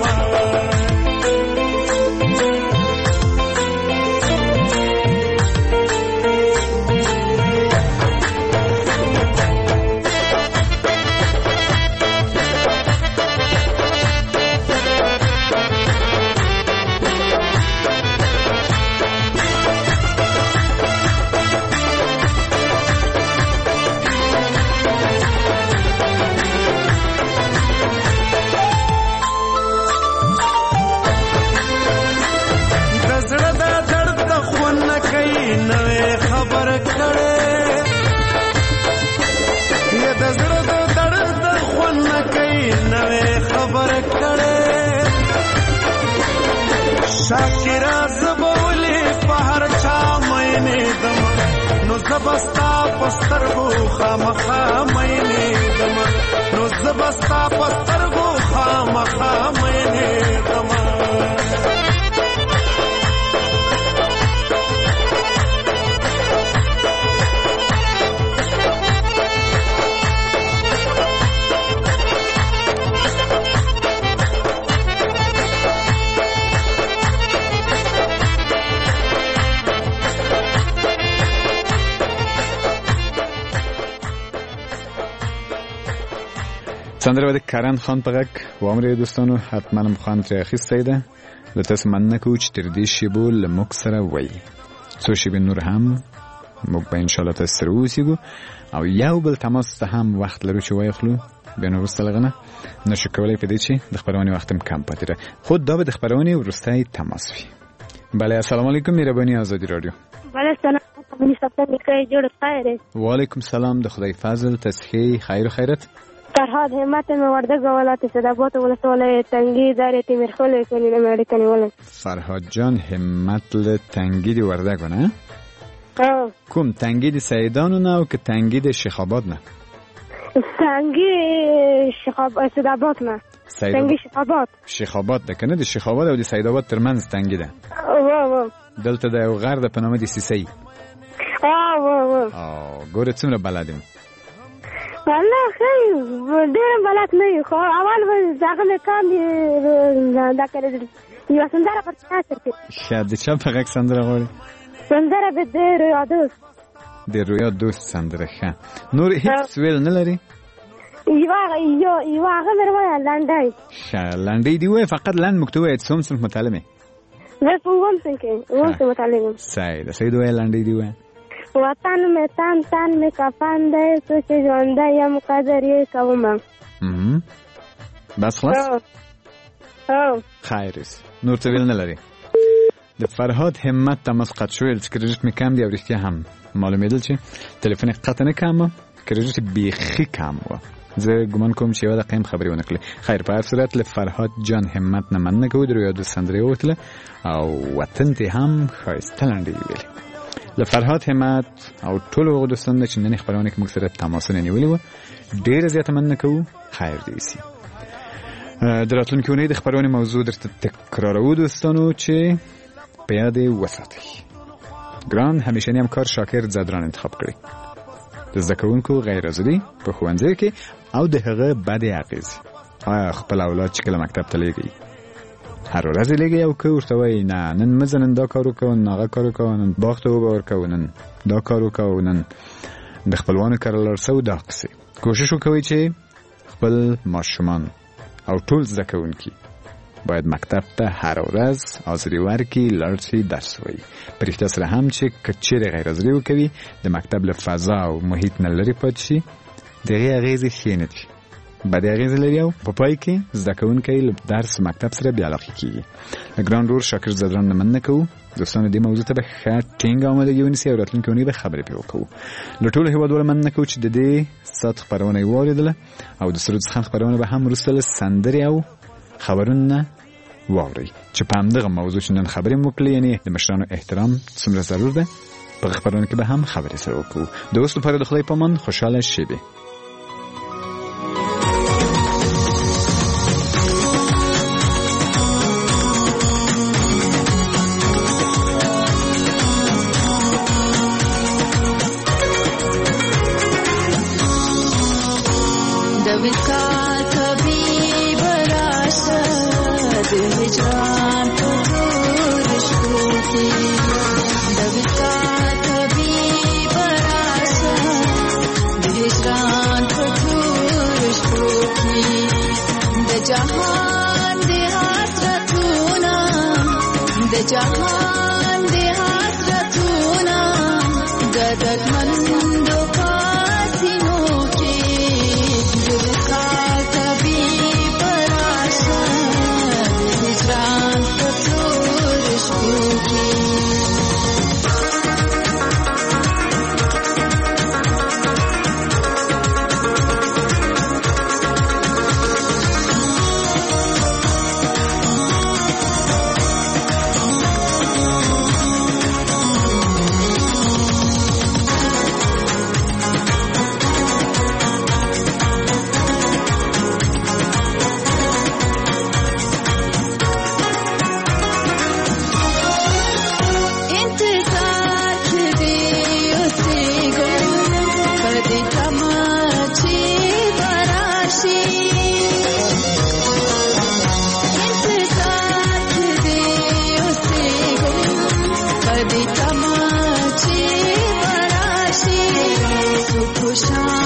شاکرا زبولی پهر چا مینې دم نو زبستا پسترګو خامخا مینې دم نو زبستا پسترګو خامخا مینې دم
سندره به د کرن خان په غږ وامرې دوستانو حتما مخوان ترې اخیستی ده له تاسو مننه کوو چې تر دې شیبو له موږ سره وئ څو شیبې نور هم موږ به انشاءالله تاسو سره واوسېږو او یو بل تماس ته هم وخت لرو چې وایخلو بیا نو وروسته له هغه نه نشو کولی په دې چې د خپرونې وخت هم کم پاتې ده خو دا به د خپرونې وروستی تماس وي بله السلام علیکم مهرباني آزادي رادیو
بله سلام
وعلیکم سلام د خدای فضل تصحیح خیر و خیرت
فرهاد همت مې وردګ ولایت صدابات ولسوالۍ تنګي دارې تیمرخل کني نه مړ کني ولای
فرهاد جان همت له تنګي دی وردګ نه کوم تنګي دی سیدانو نه او که تنګي دی شیخ آباد نه
تنګي صدابات نه تنګي شیخ آباد
ده کنه د شیخ آباد او د سید آباد ترمنځ تنګي ده دلته د یو غر د په نامه د سیسي ګوره څومره بلدیم
والله خیر ډېر بلد نه یو خو اول به دغه کار دا کړی یو سندره پر تاسو کې
ښه د چا په غږ سندره غواړي
سندره به د رویا دوست
د رویا دوست سندره ښه نور هیڅ ویل نه لري
یو هغه مروه لنډی
ښه لنډی دی وای فقط لنډ مکتوب یې څوم صنف متعلمه
زه په ووم څنګه متعلم
سید وای لنډی دی وای
وطن میں تن میں کفن دے تو چې ژوندی یم قدر یې کوم
بس خلاص خیر نور څه ویل نه لري د فرهاد همت تماس قطع شو چې کریډټ مې کم دی او رښتیا هم معلومېدل چې ټلیفون قطع نه کم کریډټ بیخي کم و زه ګمان کوم چې یو د قیم خبرې ونه کړې خیر په هر صورت له فرهاد جان همت نه مننه کوو د رویا د سندرې وتله او وطن ته هم ښایسته لنډۍ ویلې له فرهاد همت او ټولو هغو دوستانو چې نن خپرونه کې موږ سره تماسونه نیولي وو ډېره زیاته مننه کوو خیر دې وسي د راتلونکې اونۍ د خپرونې موضوع درته تکرارو دوستانو چې په یاد یې وساتئ ګران همیشنی همکار شاکر زدران انتخاب کړی. د زده کوونکو غیر حاضري په ښوونځي کې او د هغه بدې اغېزې. آیا خپل اولاد چې کله مکتب ته لیږي هر ورځ لیږي او که ورته وایي نه نن مه ځه نن دا کار وکوه نن هغه کار وکوه نن باغ ته اوبه ورکوه نن دا کار وکوه نن د خپلوانو کره لاړ شه دا قصې. کوشش وکوئ چې خپل ماشومان او ټول زده کوونکي باید مکتب ته هر ورځ حاضري ورکړي لاړ شي درس ووایي. په رښتیا سره هم چې که چیرې غیر حاضري وکوي د مکتب له فضا او محیط نه لرې پاتې شي د هغې اغېزې ښې نه دي بدې اغېزې لري او په پای کې زده کوونکی له درس مکتب سره بې علاقې کېږي. له ګران ورور شاکر زدران نه مننه کوو. دوستانو دې موضوع ته به ښه ټینګه آمادګي ونیسئ او راتلونکې اونۍ به خبرې پرې وکړو. له ټولو هېوادوالو مننه کوو چې د دې ساعت خپرونه یې واورېدله او د سرود څخه خپرونه به هم وروسته له سندرې او خبرونو نه واورئ چې په همدغه موضوع چې نن خبرې مو وکړلې یعنې د مشرانو احترام څومره ضرور ده په خبرونه کې به هم خبرې سره وکړو. د اوس لپاره د خدای په امان خوشحاله شیبې.
जहान दे हासरतूना गदगमंदो कासिनों के दिल का कभी पराशन हिजरान कसूर इश्क़ों की शाम